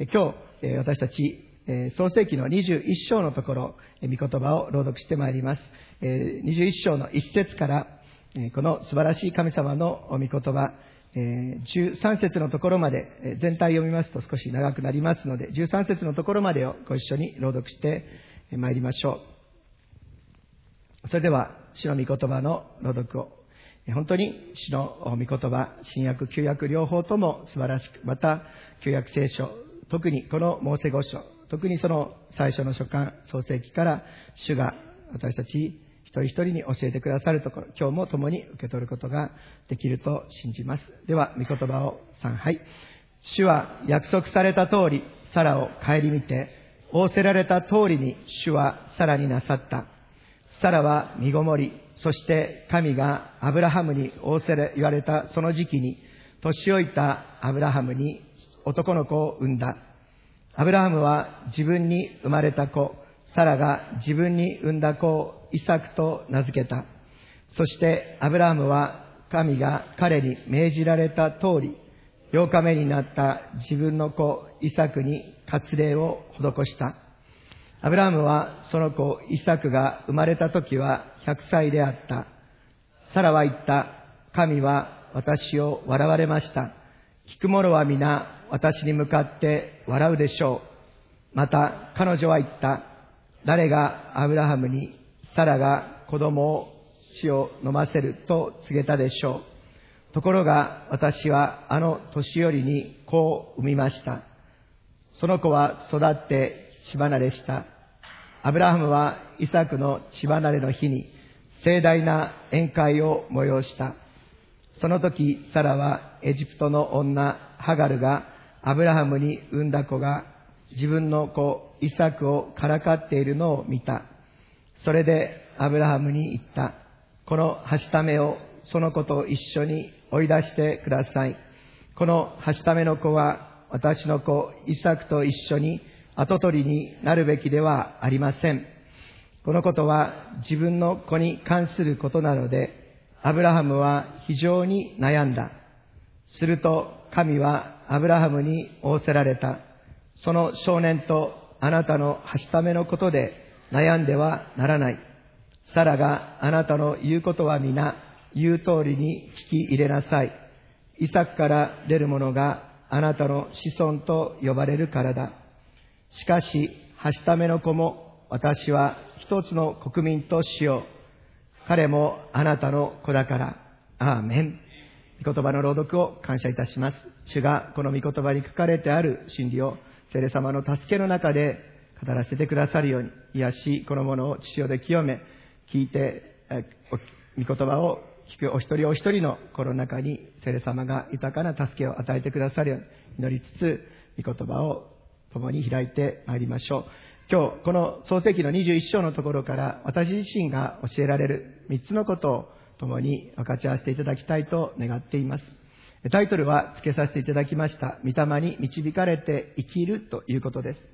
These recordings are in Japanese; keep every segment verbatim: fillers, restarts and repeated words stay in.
今日、私たち、創世記のにじゅういっ章のところ、御言葉を朗読してまいります。にじゅういっ章のいち節から、この素晴らしい神様の御言葉、じゅうさん節のところまで、全体読みますと少し長くなりますので、じゅうさん節のところまでをご一緒に朗読してまいりましょう。それでは、主の御言葉の朗読を、本当に主の御言葉、新約旧約両方とも素晴らしく、また旧約聖書、特にこのモーセ五書、特にその最初の書簡、創世記から主が私たち一人一人に教えてくださるところ、今日も共に受け取ることができると信じます。では、御言葉を参拝。主は約束された通り、サラを顧みて、仰せられた通りに主はサラになさった。サラは身ごもり、そして神がアブラハムに仰せら言われたその時期に、年老いたアブラハムに男の子を産んだ。アブラハムは自分に生まれた子、サラが自分に産んだ子をイサクと名付けた。そしてアブラハムは神が彼に命じられた通り、ようかめになった自分の子イサクに割礼を施した。アブラハムはその子イサクが生まれた時はひゃくさいであった。サラは言った。神は私を笑われました。聞く者は皆私に向かって笑うでしょう。また彼女は言った。誰がアブラハムにサラが子供を血を飲ませると告げたでしょう。ところが私はあの年寄りに子を産みました。その子は育って血離れした。アブラハムはイサクの血離れの日に盛大な宴会を催した。その時サラはエジプトの女ハガルがアブラハムに産んだ子が自分の子イサクをからかっているのを見た。それでアブラハムに言った。このはしためをその子と一緒に追い出してください。このはしための子は私の子イサクと一緒に跡取りになるべきではありません。このことは自分の子に関することなので、アブラハムは非常に悩んだ。すると神はアブラハムに仰せられた。その少年とあなたのはしためのことで悩んではならない。サラがあなたの言うことは皆言う通りに聞き入れなさい。イサクから出るものがあなたの子孫と呼ばれるからだ。しかしはしための子も私は一つの国民としよう。彼もあなたの子だから。アーメン。御言葉の朗読を感謝いたします。主がこの御言葉に書かれてある真理を聖霊様の助けの中で語らせてくださるように、癒しこのものを父よで清め、聞いて御言葉を聞くお一人お一人の心の中に聖霊様が豊かな助けを与えてくださるように祈りつつ、御言葉を共に開いてまいりましょう。今日この創世記のにじゅういっ章のところから私自身が教えられるみっつのことを共に分かち合わせていただきたいと願っています。タイトルは付けさせていただきました。御霊に導かれて生きるということです。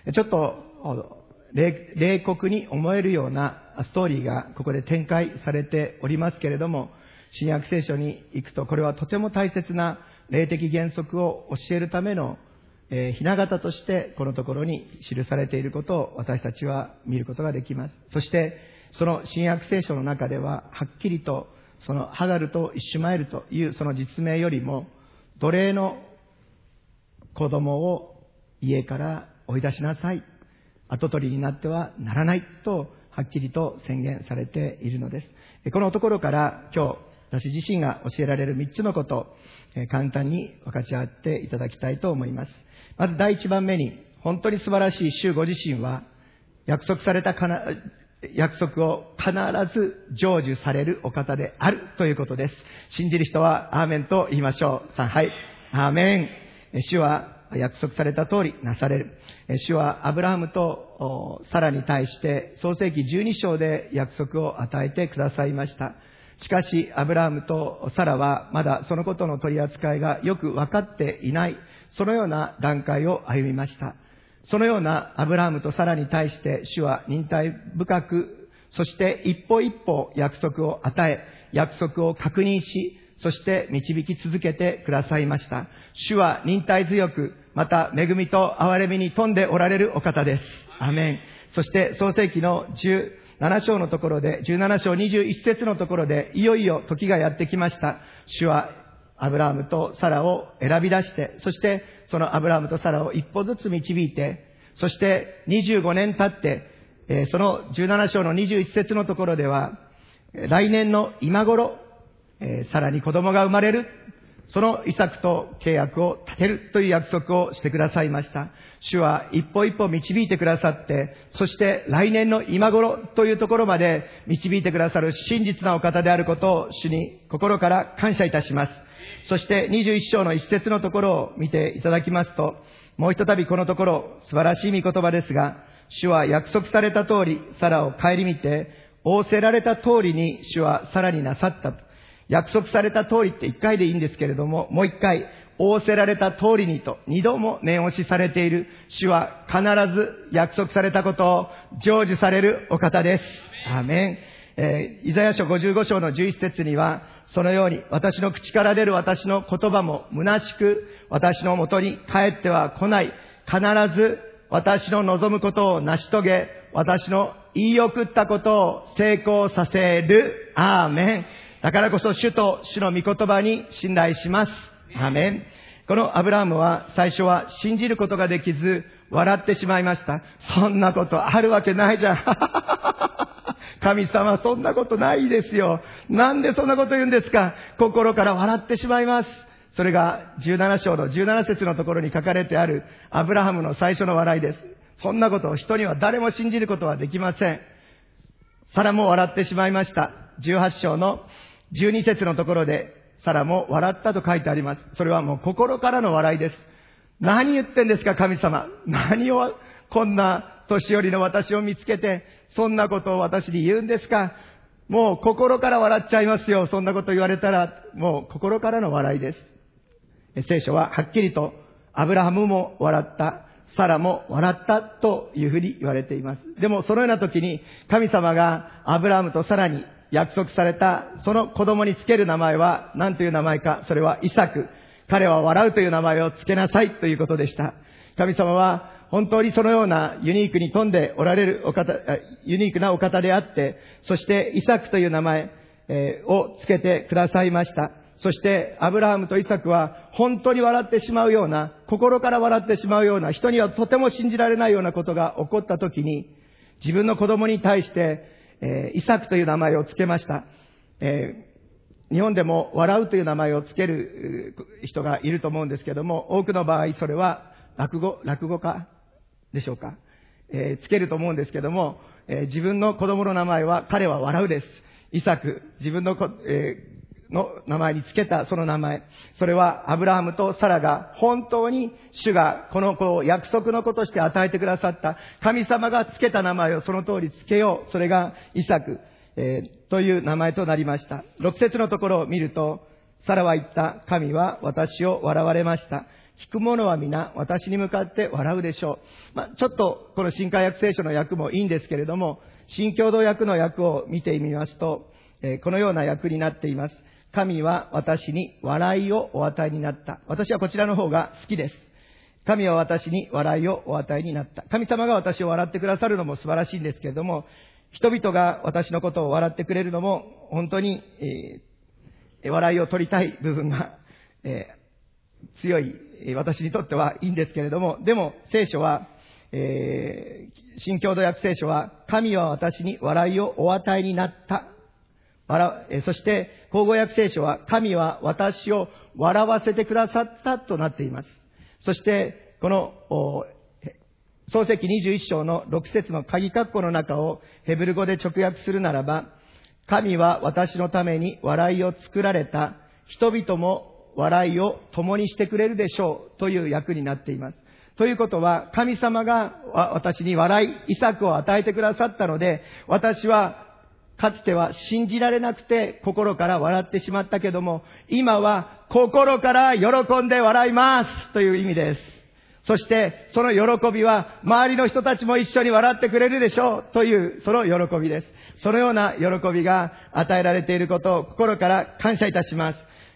ちょっと冷酷に思えるようなストーリーがここで展開されておりますけれども、新約聖書に行くとこれはとても大切な霊的原則を教えるためのえー、ひな形としてこのところに記されていることを私たちは見ることができます。そしてその新約聖書の中でははっきりとそのハガルとイシュマエルというその実名よりも奴隷の子供を家から追い出しなさい、跡取りになってはならないとはっきりと宣言されているのです。このところから今日私自身が教えられるみっつのことを簡単に分かち合っていただきたいと思います。まず第一番目に、本当に素晴らしい主ご自身は約束されたかな約束を必ず成就されるお方であるということです。信じる人はアーメンと言いましょう。さんはい、アーメン。主は約束された通りなされる。主はアブラハムとサラに対して創世記じゅうに章で約束を与えてくださいました。しかしアブラハムとサラはまだそのことの取り扱いがよく分かっていない、そのような段階を歩みました。そのようなアブラハムとサラに対して主は忍耐深く、そして一歩一歩約束を与え、約束を確認し、そして導き続けてくださいました。主は忍耐強く、 また恵みと憐れみに富んでおられるお方です。アメン。そして創世記のじゅうなな章のところで、じゅうなな章にじゅういち節のところで、いよいよ時がやってきました。主はアブラハムとサラを選び出して、そしてそのアブラハムとサラを一歩ずつ導いて、そしてにじゅうごねん経って、えー、そのじゅうなな章のにじゅういち節のところでは、来年の今頃、えー、サラに子供が生まれる。そのイサクと契約を立てるという約束をしてくださいました。主は一歩一歩導いてくださって、そして来年の今頃というところまで導いてくださる真実なお方であることを主に心から感謝いたします。そしてにじゅういち章の一節のところを見ていただきますと、もう一度このところ素晴らしい御言葉ですが、主は約束された通りサラを顧みて、仰せられた通りに主はサラになさったと。約束された通りって一回でいいんですけれども、もう一回、仰せられた通りにと二度も念押しされている。主は必ず約束されたことを成就されるお方です。アーメン。えー、イザヤ書ごじゅうご章のじゅういち節には、そのように私の口から出る私の言葉も虚しく、私のもとに帰っては来ない。必ず私の望むことを成し遂げ、私の言い送ったことを成功させる。アーメン。だからこそ主と主の御言葉に信頼します。アーメン。このアブラハムは最初は信じることができず笑ってしまいました。そんなことあるわけないじゃん。神様そんなことないですよ。なんでそんなこと言うんですか。心から笑ってしまいます。それがじゅうなな章のじゅうなな節のところに書かれてあるアブラハムの最初の笑いです。そんなことを人には誰も信じることはできません。サラも笑ってしまいました。じゅうはち章のじゅうに節のところでサラも笑ったと書いてあります。それはもう心からの笑いです。何言ってんですか神様。何をこんな年寄りの私を見つけてそんなことを私に言うんですか。もう心から笑っちゃいますよ。そんなこと言われたらもう心からの笑いです。聖書ははっきりとアブラハムも笑った、サラも笑ったというふうに言われています。でもそのような時に神様がアブラハムとサラに約束されたその子供につける名前は何という名前か。それはイサク。彼は笑うという名前をつけなさいということでした。神様は本当にそのようなユニークに富んでおられるお方、ユニークなお方であって、そしてイサクという名前をつけてくださいました。そしてアブラハムとイサクは本当に笑ってしまうような、心から笑ってしまうような、人にはとても信じられないようなことが起こった時に、自分の子供に対してえー、イサクという名前をつけました。えー、日本でも笑うという名前をつける人がいると思うんですけども、多くの場合それは落語、落語家でしょうか。えー、つけると思うんですけども、えー、自分の子供の名前は彼は笑うです。イサク、自分の子、えーの名前につけたその名前、それはアブラハムとサラが本当に主がこの子を約束の子として与えてくださった神様がつけた名前をその通りつけよう。それがイサク、えー、という名前となりました。ろく節のところを見ると、サラは言った。神は私を笑われました。聞く者は皆私に向かって笑うでしょう。まあ、ちょっとこの新海訳聖書の訳もいいんですけれども、新共同訳の訳を見てみますと、えー、このような訳になっています。神は私に笑いをお与えになった。私はこちらの方が好きです。神は私に笑いをお与えになった。神様が私を笑ってくださるのも素晴らしいんですけれども、人々が私のことを笑ってくれるのも本当に、えー、笑いを取りたい部分が、えー、強い私にとってはいいんですけれども、でも聖書は、えー、新共同訳聖書は神は私に笑いをお与えになった。そして口語訳聖書は神は私を笑わせてくださったとなっています。そしてこの創世記にじゅういち章のろく節の鍵括弧の中をヘブル語で直訳するならば、神は私のために笑いを作られた。人々も笑いを共にしてくれるでしょうという訳になっています。ということは神様が私に笑い、イサクを与えてくださったので、私はかつては信じられなくて心から笑ってしまったけども、今は心から喜んで笑いますという意味です。そしてその喜びは周りの人たちも一緒に笑ってくれるでしょうというその喜びです。そのような喜びが与えられていることを心から感謝いたします。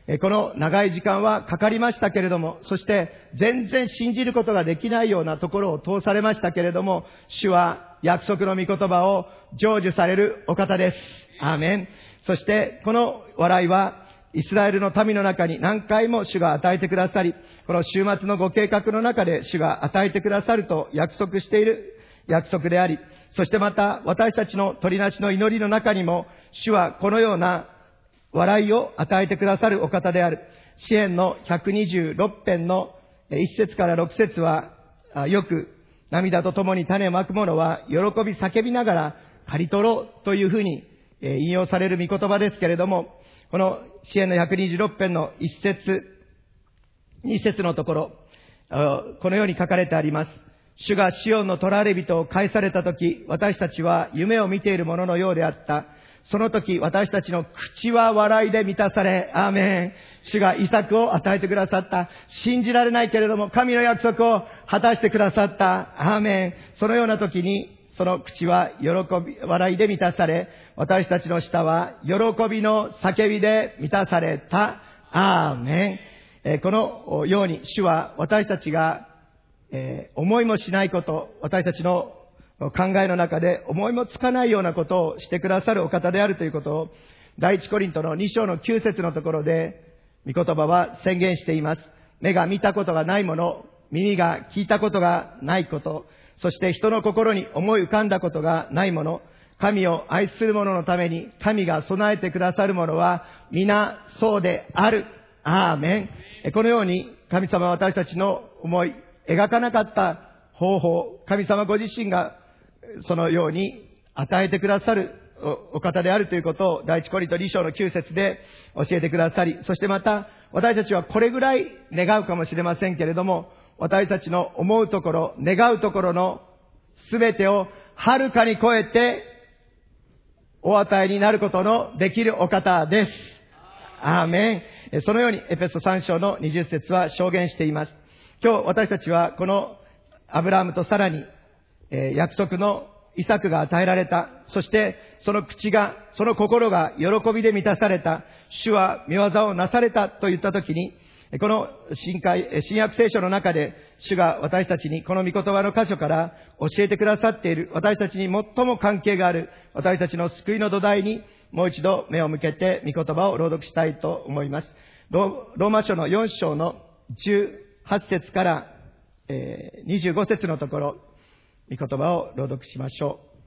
この長い時間はかかりましたけれども、そして全然信じることができないようなところを通されましたけれども、主は約束の御言葉を成就されるお方です。アーメン。そしてこの笑いはイスラエルの民の中に何回も主が与えてくださり、この週末のご計画の中で主が与えてくださると約束している約束であり、そしてまた私たちの取りなしの祈りの中にも主はこのような笑いを与えてくださるお方である。詩編のひゃくにじゅうろく編のいち節からろく節は、よく涙とともに種をまく者は喜び叫びながら刈り取ろうというふうに引用される御言葉ですけれども、この詩編のひゃくにじゅうろく編のいち節、に節のところ、このように書かれてあります。主がシオンの囚われ人を返されたとき、私たちは夢を見ているもののようであった。その時私たちの口は笑いで満たされ、アーメン。主が遺作を与えてくださった。信じられないけれども神の約束を果たしてくださった。アーメン。そのような時にその口は喜び、笑いで満たされ、私たちの舌は喜びの叫びで満たされた。アーメン。えー、このように主は私たちが、えー、思いもしないこと、私たちの考えの中で思いもつかないようなことをしてくださるお方であるということを、第一コリントのに章のきゅう節のところで御言葉は宣言しています。目が見たことがないもの、耳が聞いたことがないこと、そして人の心に思い浮かんだことがないもの、神を愛する者のために神が備えてくださるものは皆そうである。アーメン。このように神様は私たちの思い、描かなかった方法、神様ご自身がそのように与えてくださるお方であるということを第一コリントに章のきゅう節で教えてくださり、そしてまた私たちはこれぐらい願うかもしれませんけれども、私たちの思うところ、願うところのすべてをはるかに超えてお与えになることのできるお方です。アーメン。そのようにエペソさん章のにじゅう節は証言しています。今日私たちはこのアブラハムとさらにえー、約束のイサクが与えられた。そしてその口が、その心が喜びで満たされた。主は御業をなされたと言ったときに、この新海、新約聖書の中で主が私たちにこの御言葉の箇所から教えてくださっている、私たちに最も関係がある私たちの救いの土台にもう一度目を向けて御言葉を朗読したいと思います。ローマ書のよん章のじゅうはち節から、えー、にじゅうご節のところ、御言葉を朗読しましょう。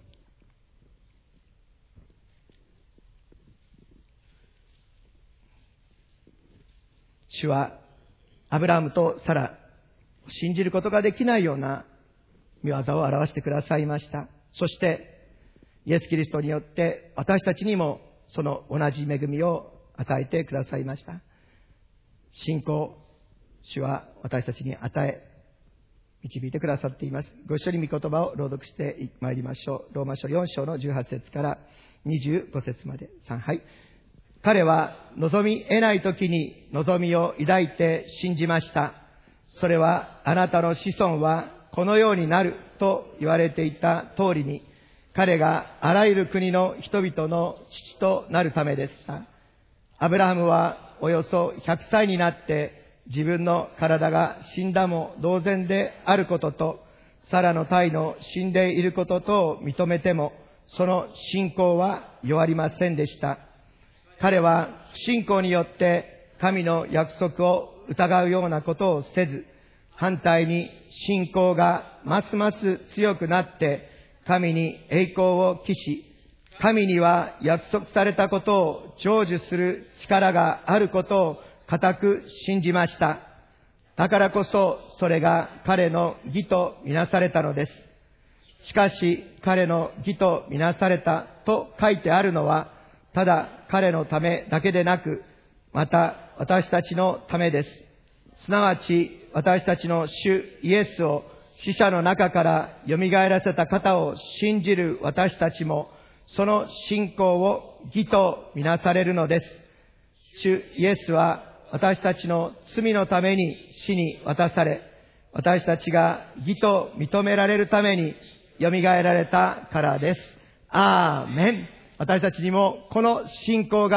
主はアブラハムとサラ、信じることができないような御業を表してくださいました。そしてイエス・キリストによって私たちにもその同じ恵みを与えてくださいました。信仰、主は私たちに与え導いてくださっています。ご一緒に御言葉を朗読してまいりましょう。ローマ書よん章のじゅうはち節からにじゅうご節まで。さん、はい。彼は望み得ない時に望みを抱いて信じました。それはあなたの子孫はこのようになると言われていた通りに、彼があらゆる国の人々の父となるためでした。アブラハムはおよそひゃくさいになって自分の体が死んだも同然であることと、サラの胎の死んでいることとを認めても、その信仰は弱りませんでした。彼は信仰によって神の約束を疑うようなことをせず、反対に信仰がますます強くなって神に栄光を期し、神には約束されたことを成就する力があることを固く信じました。だからこそそれが彼の義とみなされたのです。しかし彼の義とみなされたと書いてあるのは、ただ彼のためだけでなく、また私たちのためです。すなわち私たちの主イエスを死者の中から蘇らせた方を信じる私たちも、その信仰を義とみなされるのです。主イエスは私たちの罪のために死に渡され、私たちが義と認められるために蘇られたからです。アーメン。私たちにもこの信仰が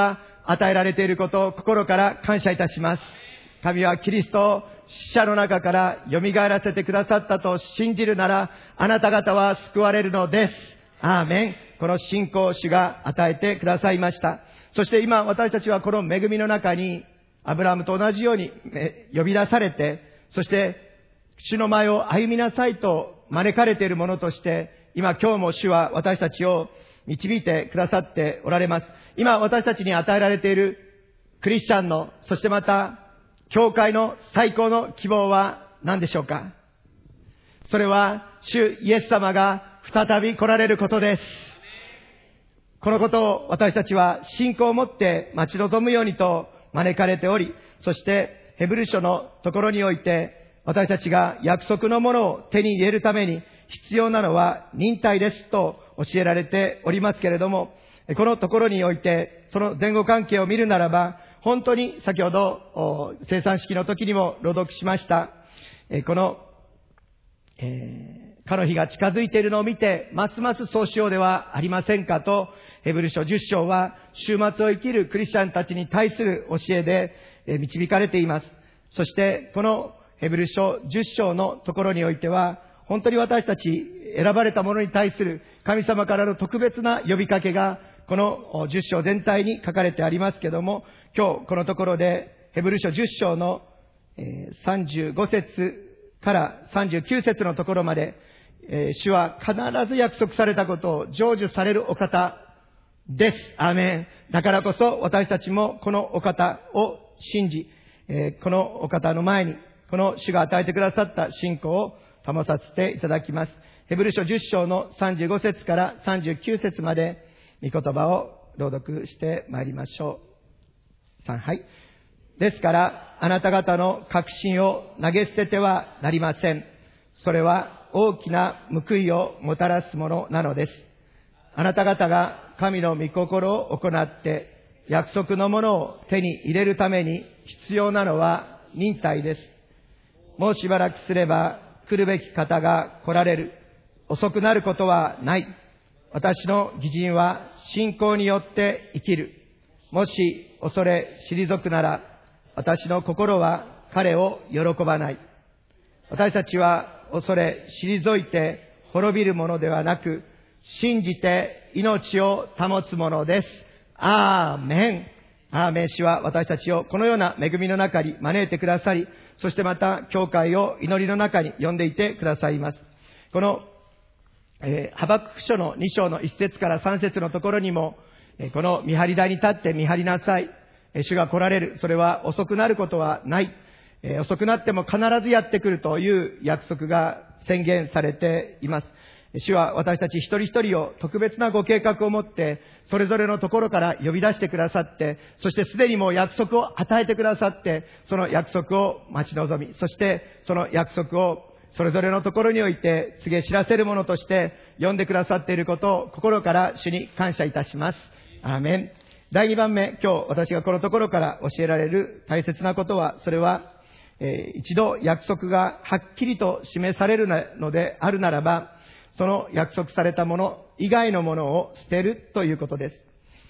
与えられていることを心から感謝いたします。神はキリストを死者の中から蘇らせてくださったと信じるなら、あなた方は救われるのです。アーメン。この信仰を主が与えてくださいました。そして今私たちはこの恵みの中に、アブラハムと同じように呼び出されて、そして主の前を歩みなさいと招かれているものとして、今今日も主は私たちを導いてくださっておられます。今私たちに与えられているクリスチャンの、そしてまた教会の最高の希望は何でしょうか？それは主イエス様が再び来られることです。このことを私たちは信仰を持って待ち望むようにと招かれており、そしてヘブル書のところにおいて私たちが約束のものを手に入れるために必要なのは忍耐ですと教えられておりますけれども、このところにおいてその前後関係を見るならば、本当に先ほど生産式の時にも朗読しました、この、えー、かの日が近づいているのを見てますますそうしようではありませんかと、ヘブル書じゅっ章は終末を生きるクリスチャンたちに対する教えで導かれています。そしてこのヘブル書じゅっ章のところにおいては、本当に私たち選ばれた者に対する神様からの特別な呼びかけがこのじゅっ章全体に書かれてありますけども、今日このところでヘブル書じゅっ章のさんじゅうご節からさんじゅうきゅう節のところまで、主は必ず約束されたことを成就されるお方です。アーメン。だからこそ私たちもこのお方を信じ、このお方の前にこの主が与えてくださった信仰を保させていただきます。ヘブル書じゅっ章のさんじゅうご節からさんじゅうきゅう節まで御言葉を朗読してまいりましょう。さん、はい。ですからあなた方の確信を投げ捨ててはなりません。それは大きな報いをもたらすものなのです。あなた方が神の御心を行って約束のものを手に入れるために必要なのは忍耐です。もうしばらくすれば来るべき方が来られる。遅くなることはない。私の義人は信仰によって生きる。もし恐れ退くなら、私の心は彼を喜ばない。私たちは恐れ退いて滅びるものではなく、信じて命を保つものです。アーメン。アーメン。主は私たちをこのような恵みの中に招いてくださり、そしてまた教会を祈りの中に呼んでいてくださいます。この、えー、ハバクク書のに章のいち節からさん節のところにも、えー、この見張り台に立って見張りなさい。えー、主が来られる。それは遅くなることはない。えー、遅くなっても必ずやってくるという約束が宣言されています。主は私たち一人一人を特別なご計画を持って、それぞれのところから呼び出してくださって、そしてすでにもう約束を与えてくださって、その約束を待ち望み、そしてその約束をそれぞれのところにおいて告げ知らせるものとして呼んでくださっていることを心から主に感謝いたします。アーメン。第二番目、今日私がこのところから教えられる大切なことは、それは、えー、一度約束がはっきりと示されるのであるならば、その約束されたもの以外のものを捨てるということです。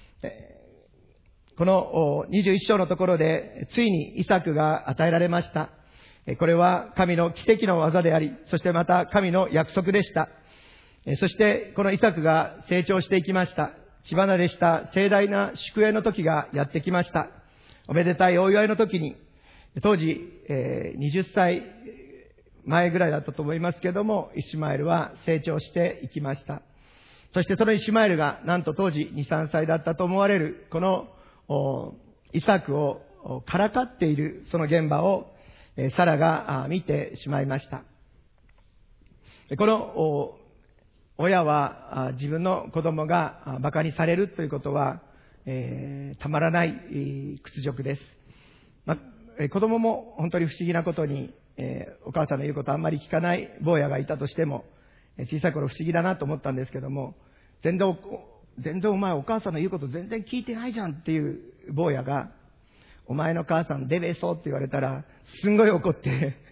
このにじゅういち章のところでついにイサクが与えられました。これは神の奇跡の技であり、そしてまた神の約束でした。そしてこのイサクが成長していきました。血離れした盛大な祝宴の時がやってきました。おめでたいお祝いの時に、当時にじゅっさい前ぐらいだったと思いますけれども、イシュマエルは成長していきました。そしてそのイシュマエルがなんと当時に、さんさいだったと思われるこのイサクをからかっているその現場をサラが見てしまいました。この親は自分の子供が馬鹿にされるということは、えー、たまらない屈辱です。ま、子供も本当に不思議なことに、えー、お母さんの言うことあんまり聞かない坊やがいたとしても、小さい頃不思議だなと思ったんですけども、全然、全然お前お母さんの言うこと全然聞いてないじゃんっていう坊やが、お前の母さんデベソって言われたらすんごい怒って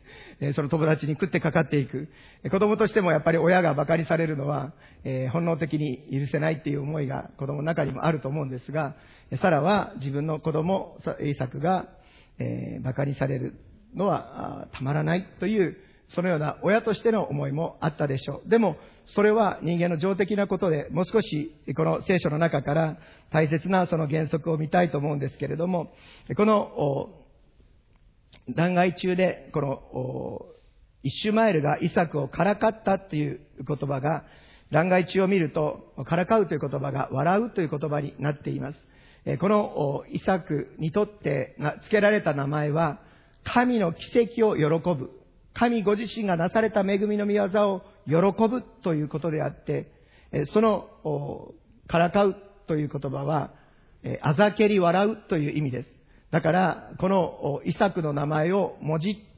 その友達に食ってかかっていく。子供としてもやっぱり親が馬鹿にされるのは、えー、本能的に許せないっていう思いが子供の中にもあると思うんですが、サラは自分の子供、イサクが、えー、馬鹿にされるのはたまらないという、そのような親としての思いもあったでしょう。でも、それは人間の情的なことで、もう少しこの聖書の中から大切なその原則を見たいと思うんですけれども、この弾劾中で、このイシュマエルがイサクをからかったという言葉が、弾劾中を見ると、からかうという言葉が笑うという言葉になっています。このイサクにとって付けられた名前は、神の奇跡を喜ぶ。神ご自身がなされた恵みの御業を喜ぶということであって、そのからかうという言葉は、あざけり笑うという意味です。だから、このイサクの名前をもじって、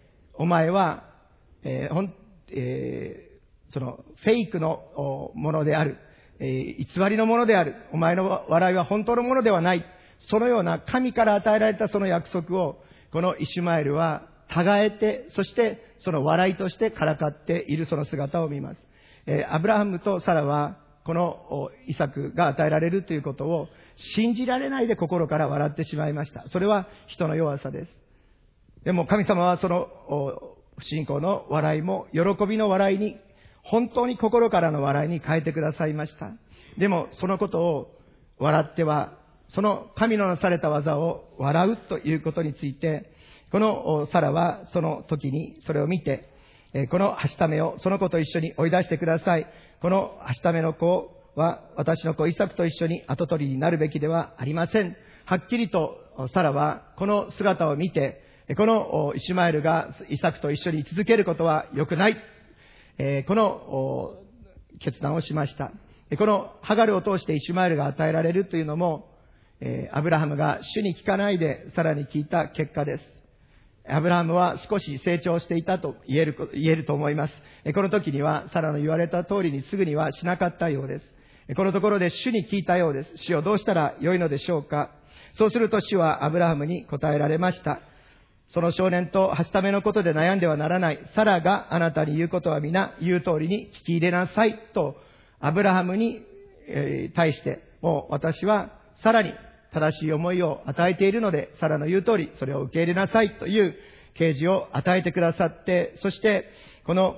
お前は、えーほんえー、そのフェイクのものである、えー、偽りのものである、お前の笑いは本当のものではない、そのような神から与えられたその約束を、このイシュマエルはたがえて、そしてその笑いとしてからかっているその姿を見ます。えー、アブラハムとサラはこのイサクが与えられるということを信じられないで心から笑ってしまいました。それは人の弱さです。でも神様はその不信仰の笑いも喜びの笑いに、本当に心からの笑いに変えてくださいました。でもそのことを笑っては、その神のなされた技を笑うということについて、このサラはその時にそれを見て、このはしためをその子と一緒に追い出してください。このはしための子は私の子イサクと一緒に跡取りになるべきではありません。はっきりとサラはこの姿を見て、このイシュマエルがイサクと一緒に続けることは良くない。この決断をしました。このハガルを通してイシュマエルが与えられるというのも、アブラハムが主に聞かないでさらに聞いた結果です。アブラハムは少し成長していたと言える、言えると思います。この時にはサラの言われた通りにすぐにはしなかったようです。このところで主に聞いたようです。主よ、どうしたら良いのでしょうか。そうすると主はアブラハムに答えられました。その少年とはしためのことで悩んではならない。サラがあなたに言うことは皆言う通りに聞き入れなさいと、アブラハムに対して、もう私はサラに正しい思いを与えているので、サラの言う通りそれを受け入れなさいという啓示を与えてくださって、そしてこの、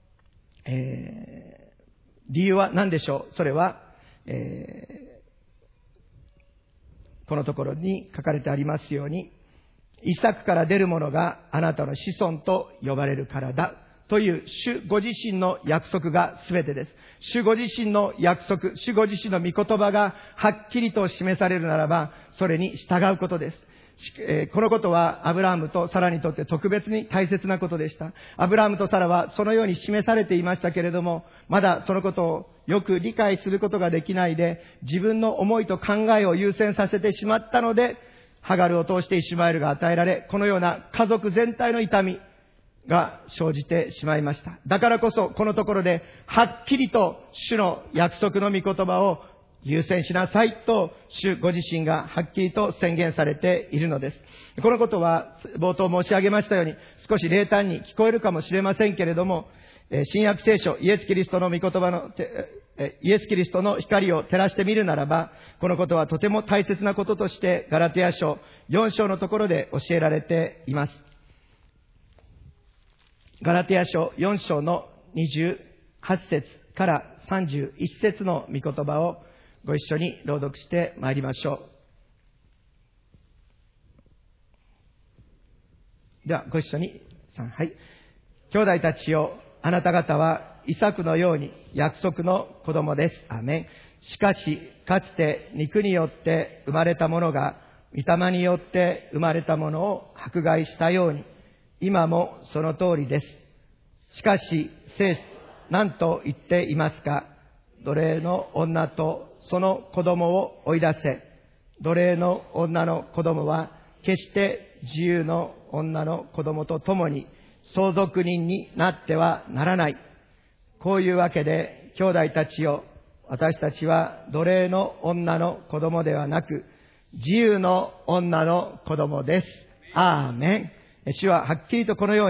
えー、理由は何でしょう。それは、えー、このところに書かれてありますように、イサクから出るものがあなたの子孫と呼ばれるからだという主ご自身の約束が全てです。主ご自身の約束、主ご自身の御言葉がはっきりと示されるならば、それに従うことです。このことはアブラハムとサラにとって特別に大切なことでした。アブラハムとサラはそのように示されていましたけれども、まだそのことをよく理解することができないで、自分の思いと考えを優先させてしまったので、ハガルを通してイシュマエルが与えられ、このような家族全体の痛みが生じてしまいました。だからこそこのところではっきりと主の約束の御言葉を優先しなさいと主ご自身がはっきりと宣言されているのです。このことは冒頭申し上げましたように少し冷淡に聞こえるかもしれませんけれども、新約聖書イエスキリストの御言葉のイエスキリストの光を照らしてみるならば、このことはとても大切なこととしてガラテヤ書よん章のところで教えられています。ガラテヤ書よん章のにじゅうはち節からさんじゅういち節の御言葉をご一緒に朗読してまいりましょう。ではご一緒に、はい。兄弟たちよ、あなた方はイサクのように約束の子供です。アメン。しかし、かつて肉によって生まれたものが、御霊によって生まれたものを迫害したように、今もその通りです。しかし、聖書、何と言っていますか。奴隷の女とその子供を追い出せ。奴隷の女の子供は、決して自由の女の子供と共に相続人になってはならない。こういうわけで、兄弟たちよ、私たちは奴隷の女の子供ではなく、自由の女の子供です。アーメン。主ははっきりとこのように、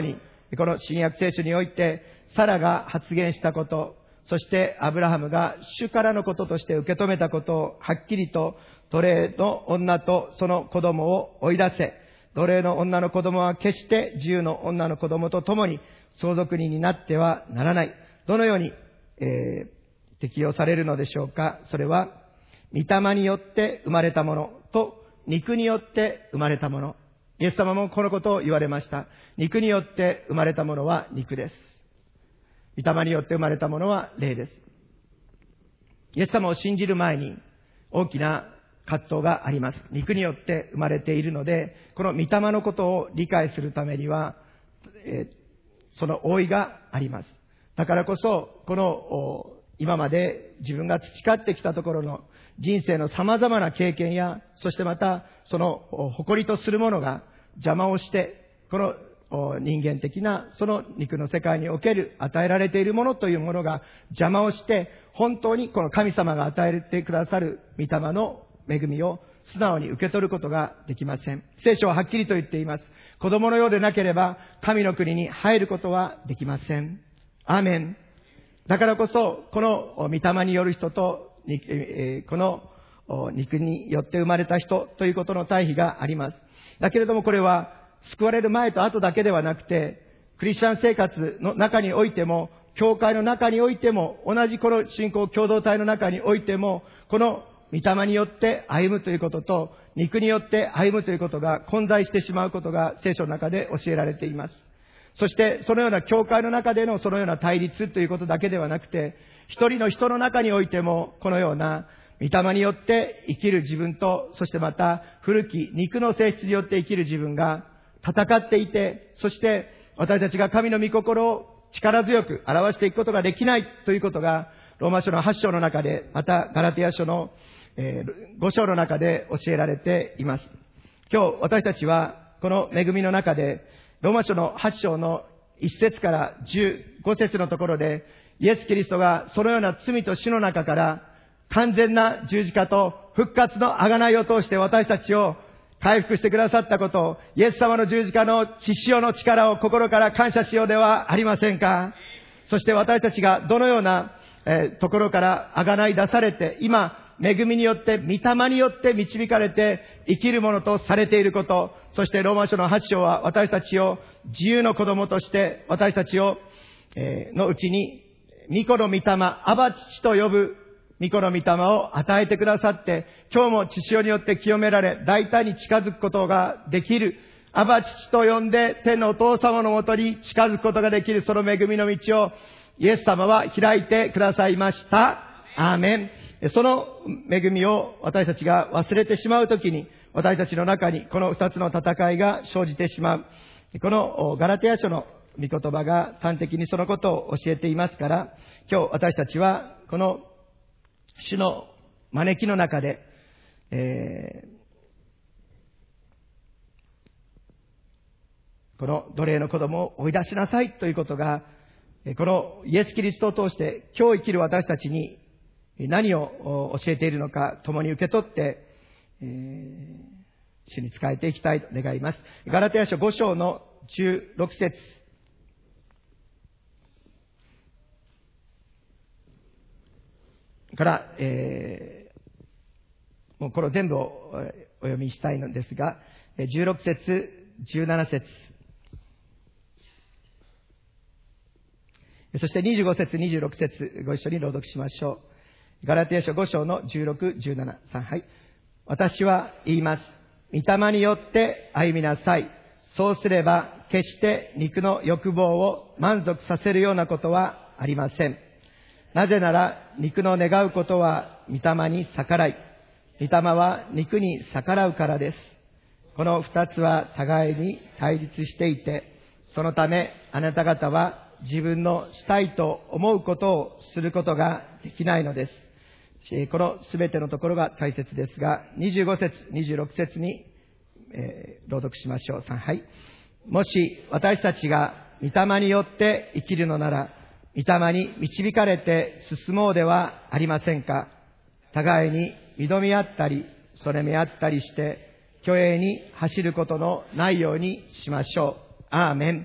この新約聖書において、サラが発言したこと、そしてアブラハムが主からのこととして受け止めたことをはっきりと奴隷の女とその子供を追い出せ、奴隷の女の子供は決して自由の女の子供と共に相続人になってはならない。どのように、えー、適用されるのでしょうか。それは、御霊によって生まれたものと肉によって生まれたもの。イエス様もこのことを言われました。肉によって生まれたものは肉です。御霊によって生まれたものは霊です。イエス様を信じる前に大きな葛藤があります。肉によって生まれているので、この御霊のことを理解するためには、えー、その覆いがあります。だからこそ、この今まで自分が培ってきたところの人生の様々な経験や、そしてまたその誇りとするものが邪魔をして、この人間的なその肉の世界における与えられているものというものが邪魔をして、本当にこの神様が与えてくださる御霊の恵みを素直に受け取ることができません。聖書ははっきりと言っています。子供のようでなければ神の国に入ることはできません。アーメン。だからこそ、この御霊による人と、この肉によって生まれた人ということの対比があります。だけれどもこれは救われる前と後だけではなくて、クリスチャン生活の中においても、教会の中においても、同じこの信仰共同体の中においても、この御霊によって歩むということと、肉によって歩むということが混在してしまうことが聖書の中で教えられています。そしてそのような教会の中でのそのような対立ということだけではなくて、一人の人の中においてもこのような御霊によって生きる自分と、そしてまた古き肉の性質によって生きる自分が戦っていて、そして私たちが神の御心を力強く表していくことができないということが、ローマ書のはち章の中で、またガラテヤ書のご章の中で教えられています。今日私たちはこの恵みの中で、ローマ書のはち章のいち節からじゅうご節のところで、イエス・キリストがそのような罪と死の中から完全な十字架と復活の贖いを通して私たちを回復してくださったことを、イエス様の十字架の血潮の力を心から感謝しようではありませんか。そして私たちがどのような、えー、ところから贖い出されて、今恵みによって、御霊によって導かれて生きるものとされていること、そしてローマ書のはち章は私たちを自由の子供として、私たちを、えー、のうちに、御子の御霊、アバ父と呼ぶ御子の御霊を与えてくださって、今日も血潮によって清められ、大胆に近づくことができる、アバ父と呼んで天のお父様のもとに近づくことができる、その恵みの道をイエス様は開いてくださいました。アーメン。その恵みを私たちが忘れてしまうときに、私たちの中にこの二つの戦いが生じてしまう。このガラテヤ書の御言葉が端的にそのことを教えていますから、今日私たちはこの主の招きの中で、えー、この奴隷の子供を追い出しなさいということが、このイエス・キリストを通して今日生きる私たちに何を教えているのか共に受け取って、えー、主に仕えていきたいと願います。ガラテヤ書ご章のじゅうろく節から、えー、もうこれ全部をお読みしたいのですが、じゅうろく節、じゅうなな節、そしてにじゅうご節、にじゅうろく節ご一緒に朗読しましょう。ガラテヤ書ご章のじゅうろく、じゅうなな、さん、はい。私は言います。御霊によって歩みなさい。そうすれば決して肉の欲望を満足させるようなことはありません。なぜなら肉の願うことは御霊に逆らい、御霊は肉に逆らうからです。この二つは互いに対立していて、そのためあなた方は自分のしたいと思うことをすることができないのです。このすべてのところが大切ですが、にじゅうご節、にじゅうろく節に、えー、朗読しましょう。さん、はい。もし私たちが御霊によって生きるのなら、御霊に導かれて進もうではありませんか。互いに挑み合ったり、それめ合ったりして、虚栄に走ることのないようにしましょう。アーメン。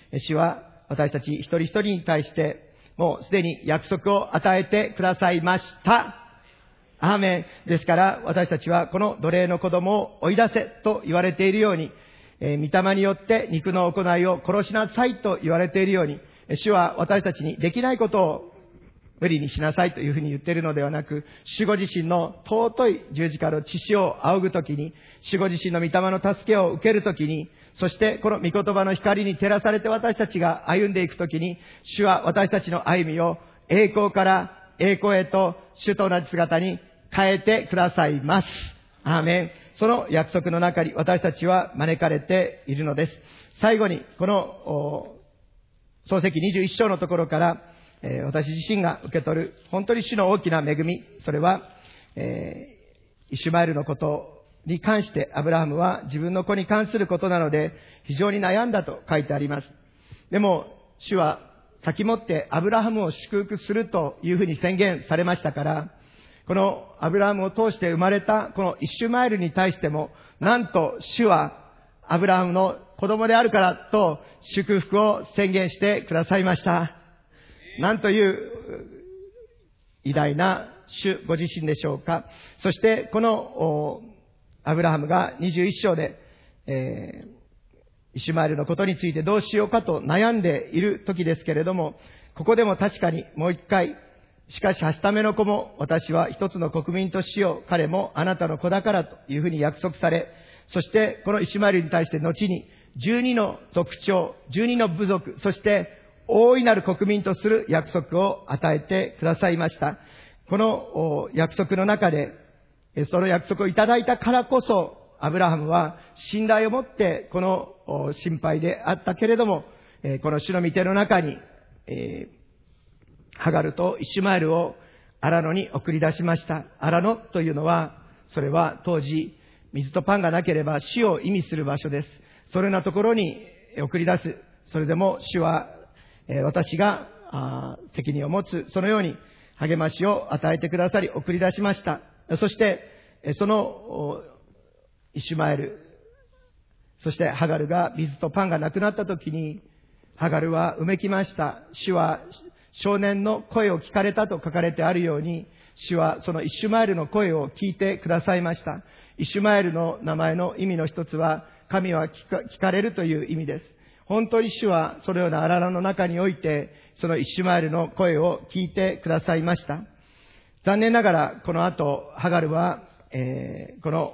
主は私たち一人一人に対して、もうすでに約束を与えてくださいました。アーメン。ですから私たちはこの奴隷の子供を追い出せと言われているように、えー、御霊によって肉の行いを殺しなさいと言われているように、主は私たちにできないことを無理にしなさいというふうに言っているのではなく、主ご自身の尊い十字架の血潮を仰ぐときに、主ご自身の御霊の助けを受けるときに、そしてこの御言葉の光に照らされて私たちが歩んでいくときに、主は私たちの歩みを栄光から栄光へと主と同じ姿に変えてくださいます。アーメン。その約束の中に私たちは招かれているのです。最後にこの創世記にじゅういっ章のところから、えー、私自身が受け取る本当に主の大きな恵み、それは、えー、イシュマエルのことに関してアブラハムは自分の子に関することなので非常に悩んだと書いてあります。でも主は先もってアブラハムを祝福するというふうに宣言されましたから、このアブラハムを通して生まれたこのイシュマエルに対しても、なんと主はアブラハムの子供であるからと祝福を宣言してくださいました。なんという偉大な主ご自身でしょうか。そしてこのアブラハムがにじゅういっ章で、えー、イシュマエルのことについてどうしようかと悩んでいる時ですけれども、ここでも確かにもう一回、しかしはしための子も私は一つの国民としよう、彼もあなたの子だからというふうに約束され、そしてこのイシュマエルに対して後にじゅうにの族長、じゅうにの部族、そして大いなる国民とする約束を与えてくださいました。この約束の中で、その約束をいただいたからこそ、アブラハムは信頼を持ってこの心配であったけれども、この主の御手の中に、えーハガルとイシュマエルをアラノに送り出しました。アラノというのは、それは当時、水とパンがなければ死を意味する場所です。そのようなところに送り出す。それでも主は、えー、私が責任を持つ、そのように励ましを与えてくださり、送り出しました。そして、そのイシュマエル、そしてハガルが水とパンがなくなったときに、ハガルはうめきました。主は少年の声を聞かれたと書かれてあるように、主はそのイシュマエルの声を聞いてくださいました。イシュマエルの名前の意味の一つは、神は聞か、聞かれるという意味です。本当に主はそのような荒野の中において、そのイシュマエルの声を聞いてくださいました。残念ながら、この後、ハガルは、えー、この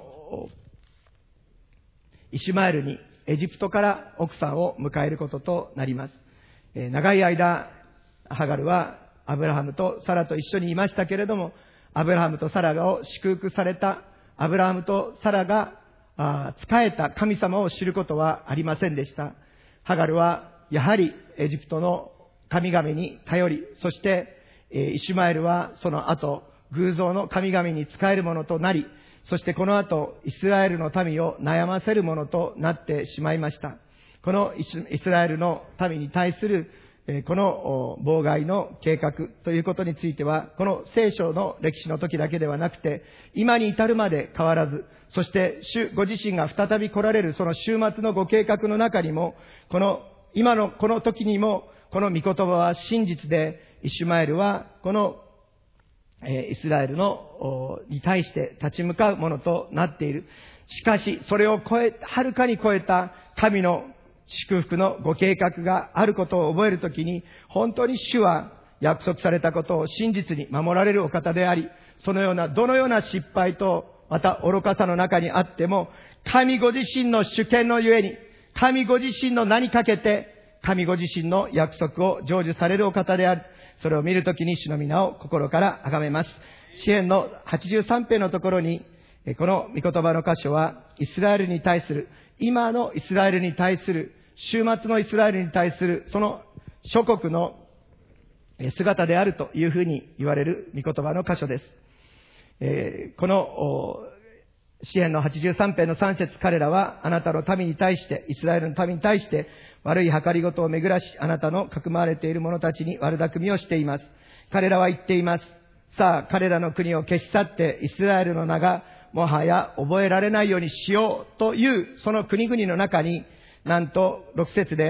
イシュマエルにエジプトから奥さんを迎えることとなります。えー、長い間、ハガルはアブラハムとサラと一緒にいましたけれども、アブラハムとサラを祝福された、アブラハムとサラが仕えた神様を知ることはありませんでした。ハガルはやはりエジプトの神々に頼り、そしてイシュマエルはその後偶像の神々に仕えるものとなり、そしてこの後イスラエルの民を悩ませるものとなってしまいました。このイスラエルの民に対するこの妨害の計画ということについては、この聖書の歴史の時だけではなくて、今に至るまで変わらず、そして主ご自身が再び来られるその終末のご計画の中にも、この今のこの時にも、この御言葉は真実で、イシュマエルはこのイスラエルのに対して立ち向かうものとなっている。しかし、それを超え、はるかに超えた神の祝福のご計画があることを覚えるときに、本当に主は約束されたことを真実に守られるお方であり、そのようなどのような失敗とまた愚かさの中にあっても、神ご自身の主権のゆえに、神ご自身の名にかけて、神ご自身の約束を成就されるお方である。それを見るときに主の皆を心から崇めます。詩編のはちじゅうさん編のところに、この御言葉の箇所は、イスラエルに対する、今のイスラエルに対する、終末のイスラエルに対する、その諸国の姿であるというふうに言われる御言葉の箇所です。えー、この詩編のはちじゅうさん編のさん節、彼らはあなたの民に対して、イスラエルの民に対して悪い計りごとを巡らし、あなたのかくまわれている者たちに悪巧みをしています。彼らは言っています。さあ、彼らの国を消し去って、イスラエルの名がもはや覚えられないようにしようという、その国々の中に、なんとろく節で、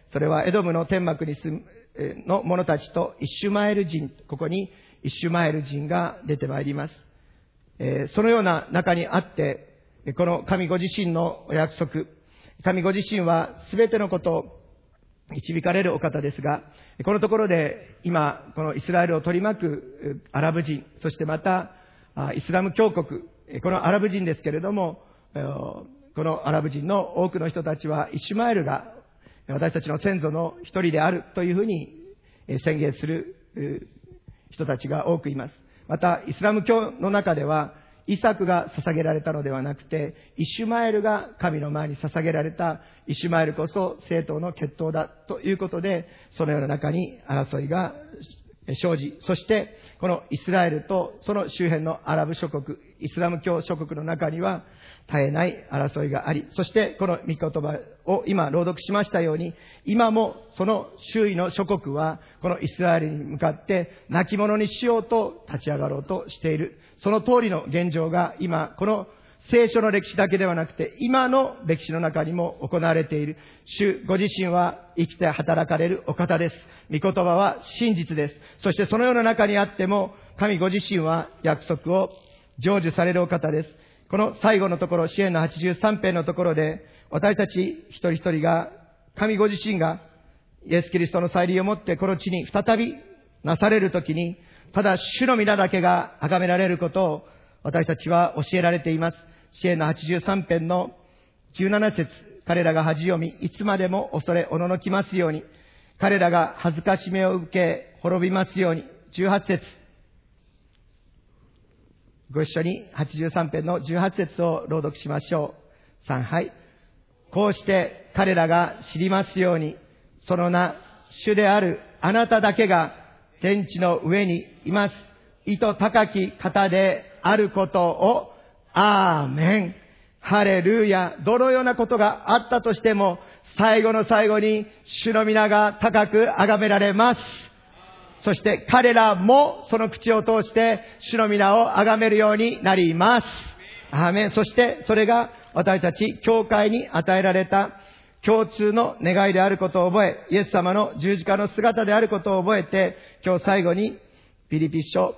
それはエドムの天幕に住むの者たちとイシュマエル人、ここにイシュマエル人が出てまいります。えー、そのような中にあって、この神ご自身のお約束、神ご自身はすべてのことを導かれるお方ですが、このところで今、このイスラエルを取り巻くアラブ人、そしてまたイスラム教国、このアラブ人ですけれども、このアラブ人の多くの人たちはイシュマエルが私たちの先祖の一人であるというふうに宣言する人たちが多くいます。また、イスラム教の中では、イサクが捧げられたのではなくて、イシュマエルが神の前に捧げられた、イシュマエルこそ正統の血統だということで、そのような中に争いが生じ、そしてこのイスラエルとその周辺のアラブ諸国、イスラム教諸国の中には絶えない争いがあり、そしてこの御言葉を今朗読しましたように、今もその周囲の諸国はこのイスラエルに向かって亡き者にしようと立ち上がろうとしている。その通りの現状が今この聖書の歴史だけではなくて今の歴史の中にも行われている。主ご自身は生きて働かれるお方です。御言葉は真実です。そしてそのような中にあっても神ご自身は約束を成就されるお方です。この最後のところ、詩篇のはちじゅうさん編のところで、私たち一人一人が、神ご自身が、イエス・キリストの再臨をもってこの地に再びなされるときに、ただ主の皆だけが崇められることを、私たちは教えられています。詩篇のはちじゅうさん編のじゅうなな節、彼らが恥読み、いつまでも恐れおののきますように、彼らが恥ずかしめを受け、滅びますように、じゅうはち節、ご一緒にはちじゅうさん編のじゅうはち節を朗読しましょう。さん、はい。こうして彼らが知りますように、その名、主であるあなただけが天地の上にいます。意図高き方であることを、アーメン。ハレルヤ。どのようなことがあったとしても、最後の最後に主の皆が高く崇められます。そして彼らもその口を通して主の皆を崇めるようになります。アーメン。そしてそれが私たち教会に与えられた共通の願いであることを覚え、イエス様の十字架の姿であることを覚えて、今日最後にピリピ書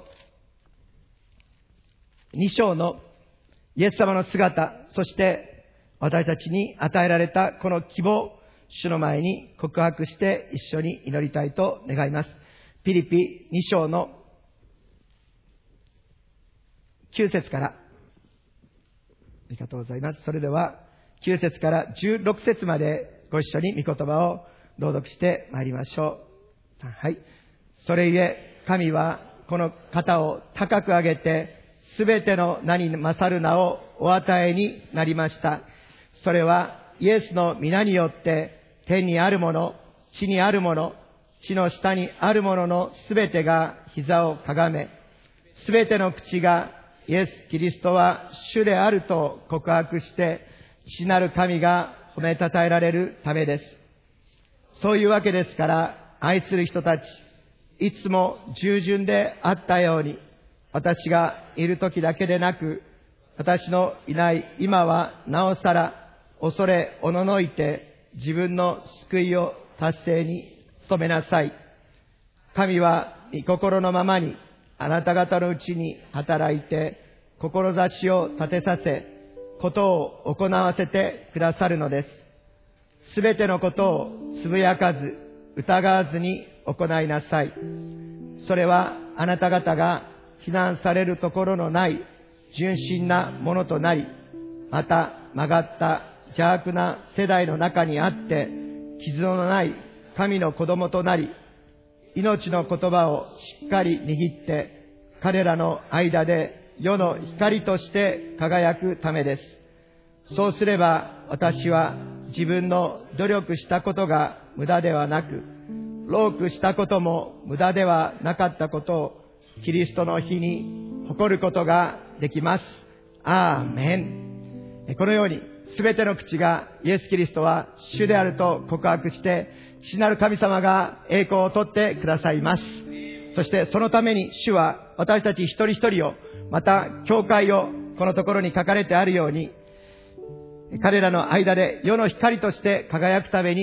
に章のイエス様の姿、そして私たちに与えられたこの希望、主の前に告白して一緒に祈りたいと願います。ピリピに章のきゅう節から、ありがとうございます。それではきゅう節からじゅうろく節までご一緒に御言葉を朗読してまいりましょう。はい。それゆえ神はこの方を高く上げて、すべての名に勝る名をお与えになりました。それはイエスの皆によって天にあるもの、地にあるもの、地の下にあるもののすべてが膝をかがめ、すべての口がイエス・キリストは主であると告白して、父なる神が褒めたたえられるためです。そういうわけですから、愛する人たち、いつも従順であったように、私がいる時だけでなく、私のいない今はなおさら恐れおののいて自分の救いを達成に努めなさい。神は御心のままにあなた方のうちに働いて、志を立てさせ、ことを行わせてくださるのです。すべてのことをつぶやかず、疑わずに行いなさい。それはあなた方が非難されるところのない純真なものとなり、また曲がった邪悪な世代の中にあって、傷のない神の子供となり、命の言葉をしっかり握って、彼らの間で世の光として輝くためです。そうすれば私は自分の努力したことが無駄ではなく、労苦したことも無駄ではなかったことをキリストの日に誇ることができます。アーメン。このようにすべての口がイエス・キリストは主であると告白して、父なる神様が栄光を取ってくださいます。そしてそのために主は私たち一人一人を、また教会をこのところに書かれてあるように、彼らの間で世の光として輝くために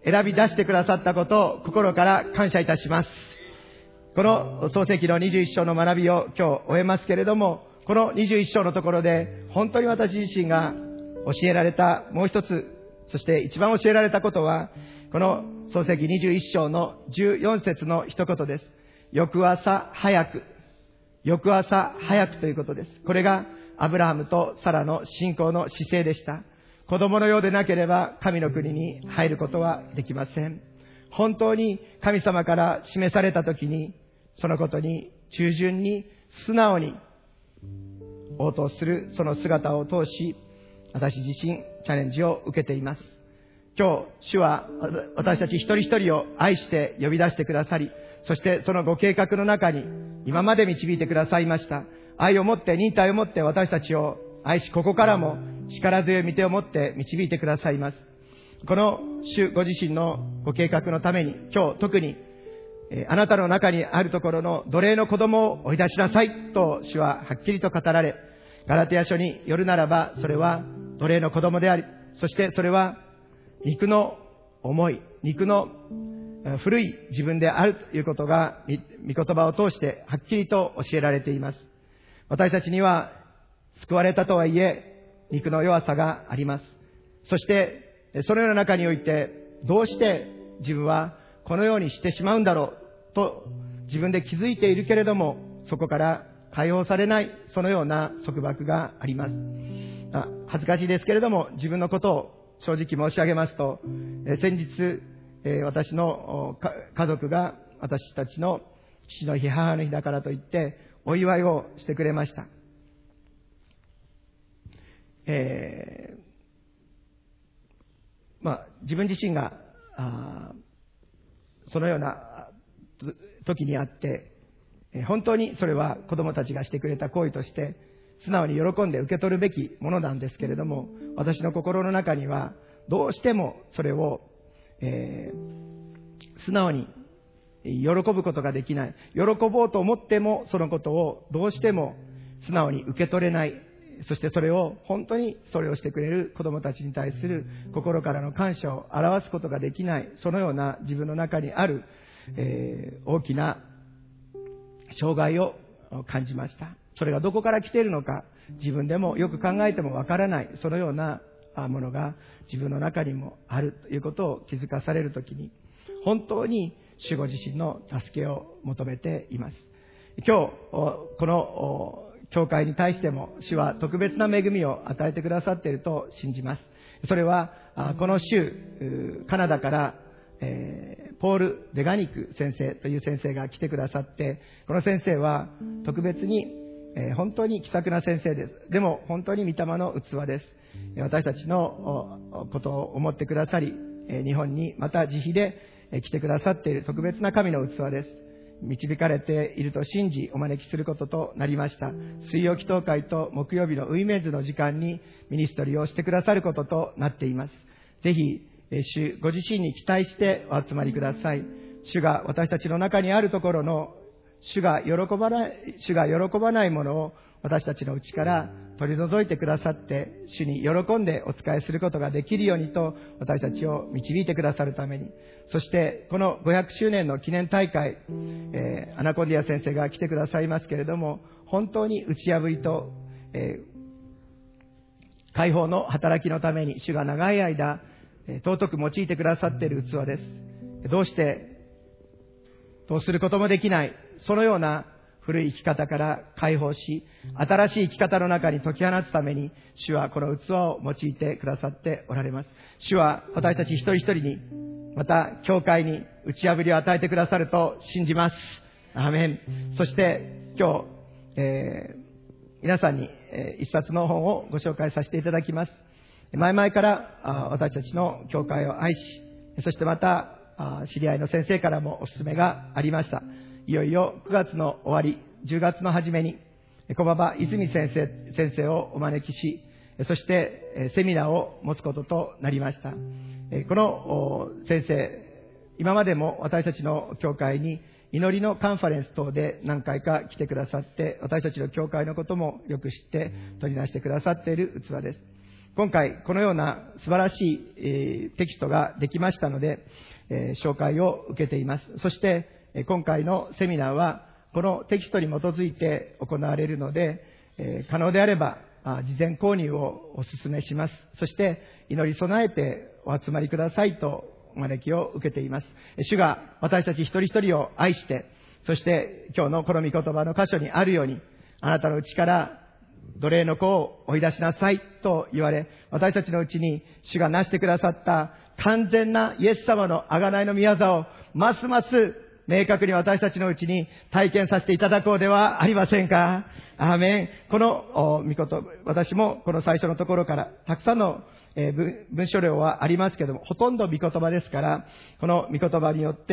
選び出してくださったことを心から感謝いたします。この創世記のにじゅういっ章の学びを今日終えますけれども、このにじゅういっ章のところで本当に私自身が教えられたもう一つ、そして一番教えられたことは、この創世記にじゅういっ章のじゅうよん節の一言です。翌朝早く、翌朝早くということです。これがアブラハムとサラの信仰の姿勢でした。子供のようでなければ神の国に入ることはできません。本当に神様から示されたときに、そのことに従順に素直に応答するその姿を通し、私自身チャレンジを受けています。今日、主は私たち一人一人を愛して呼び出してくださり、そしてそのご計画の中に今まで導いてくださいました。愛を持って、忍耐を持って私たちを愛し、ここからも力強い御手を持って導いてくださいます。この主ご自身のご計画のために、今日特にあなたの中にあるところの奴隷の子供を追い出しなさいと主ははっきりと語られ、ガラテヤ書によるならば、それは奴隷の子供であり、そしてそれは肉の思い、肉の古い自分であるということが御言葉を通してはっきりと教えられています。私たちには救われたとはいえ肉の弱さがあります。そしてそのような中において、どうして自分はこのようにしてしまうんだろうと自分で気づいているけれども、そこから解放されない、そのような束縛があります。あ、恥ずかしいですけれども、自分のことを正直申し上げますと、え先日、え私の家族が私たちの父の日、母の日だからといってお祝いをしてくれました。えー、まあ自分自身があそのような時にあって、本当にそれは子供たちがしてくれた行為として素直に喜んで受け取るべきものなんですけれども、私の心の中にはどうしてもそれを、えー、素直に喜ぶことができない。喜ぼうと思ってもそのことをどうしても素直に受け取れない。そしてそれを本当にそれをしてくれる子供たちに対する心からの感謝を表すことができない。そのような自分の中にある、えー、大きな障害を感じました。それがどこから来ているのか、自分でもよく考えてもわからない、そのようなものが自分の中にもあるということを気づかされるときに、本当に主ご自身の助けを求めています。今日この教会に対しても主は特別な恵みを与えてくださっていると信じます。それはこの週カナダからえー、ポール・デガニク先生という先生が来てくださって、この先生は特別に、えー、本当に気さくな先生です。でも本当に御霊の器です。私たちのことを思ってくださり、えー、日本にまた自費で来てくださっている特別な神の器です。導かれていると信じお招きすることとなりました。水曜祈祷会と木曜日のウィメンズの時間にミニストリーをしてくださることとなっています。ぜひ主ご自身に期待してお集まりください。主が私たちの中にあるところの主が喜ばない、主が喜ばないものを私たちの内から取り除いてくださって、主に喜んでお仕えすることができるようにと私たちを導いてくださるために、そしてこのごひゃくしゅうねんの記念大会、えー、アナコンディア先生が来てくださいますけれども、本当に打ち破りと、えー、解放の働きのために主が長い間尊く用いてくださっている器です。どうしてどうすることもできない、そのような古い生き方から解放し、新しい生き方の中に解き放つために主はこの器を用いてくださっておられます。主は私たち一人一人に、また教会に打ち破りを与えてくださると信じます。アーメン。そして今日、えー、皆さんに、えー、一冊の本をご紹介させていただきます。前々から私たちの教会を愛し、そしてまた知り合いの先生からもお勧めがありました。いよいよくがつの終わり、じゅうがつの初めに小馬場泉先生先生をお招きし、そしてセミナーを持つこととなりました。この先生、今までも私たちの教会に祈りのカンファレンス等で何回か来てくださって、私たちの教会のこともよく知って取り出してくださっている器です。 今回このような素晴らしい、えー、テキストができましたので、えー、紹介を受けています。そして、えー、今回のセミナーはこのテキストに基づいて行われるので、えー、可能であれば事前購入をお勧めします。そして祈り備えてお集まりくださいとお招きを受けています。主が私たち一人一人を愛して、そして今日のこの御言葉の箇所にあるように、あなたのうちから奴隷の子を追い出しなさいと言われ、私たちのうちに主がなしてくださった完全なイエス様の贖いの御業をますます明確に私たちのうちに体験させていただこうではありませんか。アーメン。この御言葉、私もこの最初のところからたくさんの、えー、文章量はありますけれども、ほとんど御言葉ですから、この御言葉によって、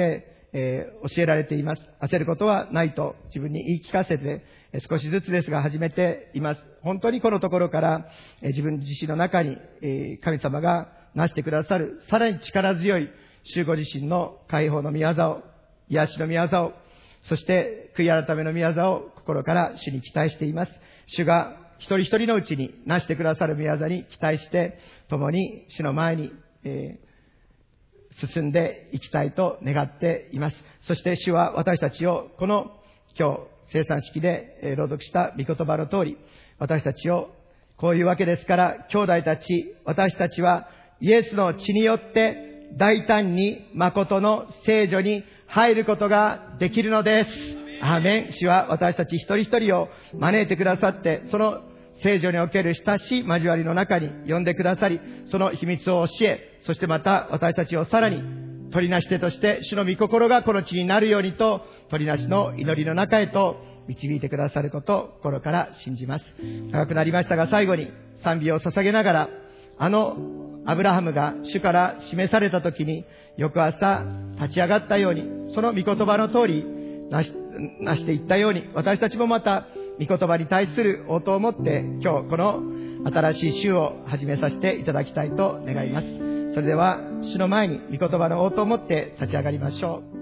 えー、教えられています。焦ることはないと自分に言い聞かせて、少しずつですが始めています。本当にこのところから、えー、自分自身の中に、えー、神様がなしてくださる、さらに力強い主ご自身の解放の御業を、癒しの御業を、そして悔い改めの御業を心から主に期待しています。主が一人一人のうちになしてくださる御業に期待して、共に主の前に、えー、進んでいきたいと願っています。そして主は私たちをこの今日生産式で朗読した御言葉の通り、私たちをこういうわけですから、兄弟たち、私たちはイエスの血によって大胆に誠の聖女に入ることができるのです。アーメン。主は私たち一人一人を招いてくださって、その聖女における親しい交わりの中に呼んでくださり、その秘密を教え、そしてまた私たちをさらに取りなし手として主の御心がこの地になるようにと、取りなしの祈りの中へと導いてくださることを心から信じます。長くなりましたが、最後に賛美を捧げながら、あのアブラハムが主から示されたときに翌朝立ち上がったように、その御言葉の通りなし、なしていったように、私たちもまた御言葉に対する応答を持って今日この新しい週を始めさせていただきたいと願います。それでは主の前に御言葉の応答を持って立ち上がりましょう。